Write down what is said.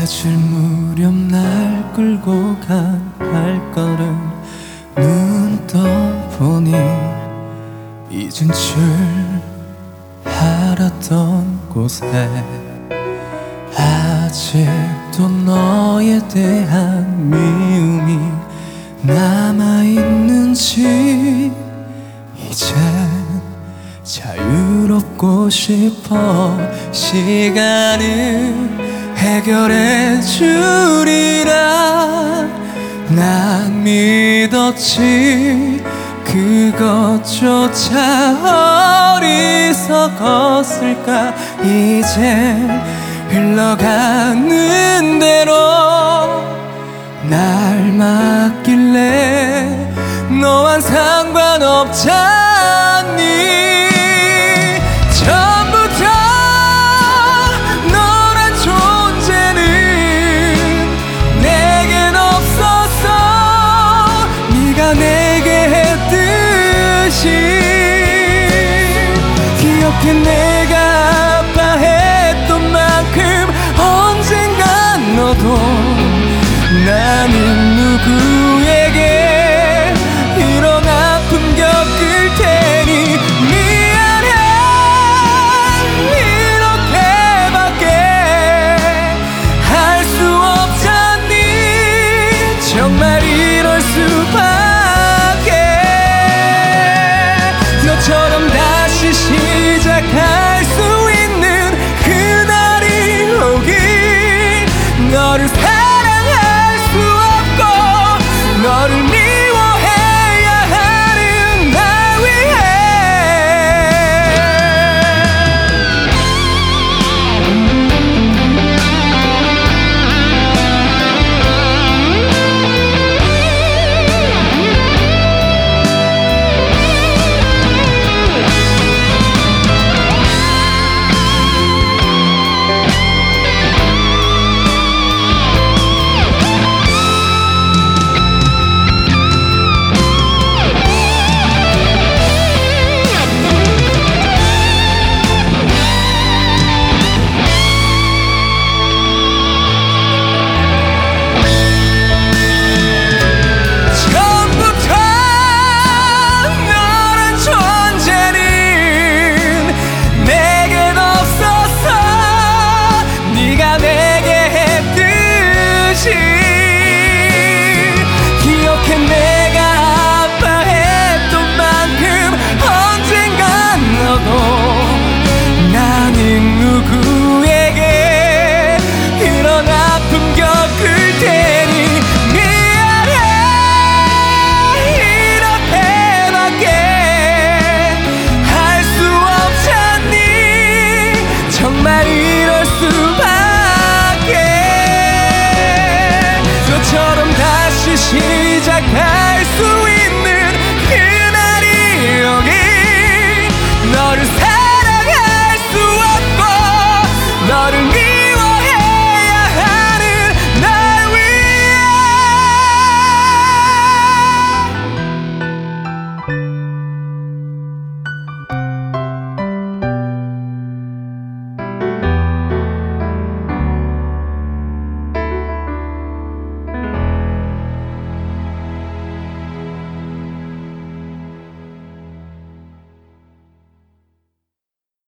해질 무렵 날 끌고 간 발걸음 눈 떠보니 잊은 줄 알았던 곳에 아직도 너에 대한 미움이 남아있는지 이젠 자유롭고 싶어. 시간은 해결해 주리라 난 믿었지. 그것조차 어리석었을까. 이젠 흘러가는 대로 날 맡길래 너와 상관없잖니. 처음부터 너란 존재는 내겐 없었어. 네가 내게 했듯이. 기억해 내가 아파했던 만큼 언젠간 너도 나는 누구에게 이런 아픔 겪을 테니 미안해. 이렇게밖에 할 수 없잖니. 정말 이럴 수밖에. 너처럼 다시 시작할 수 있는 그날이 오길. 너를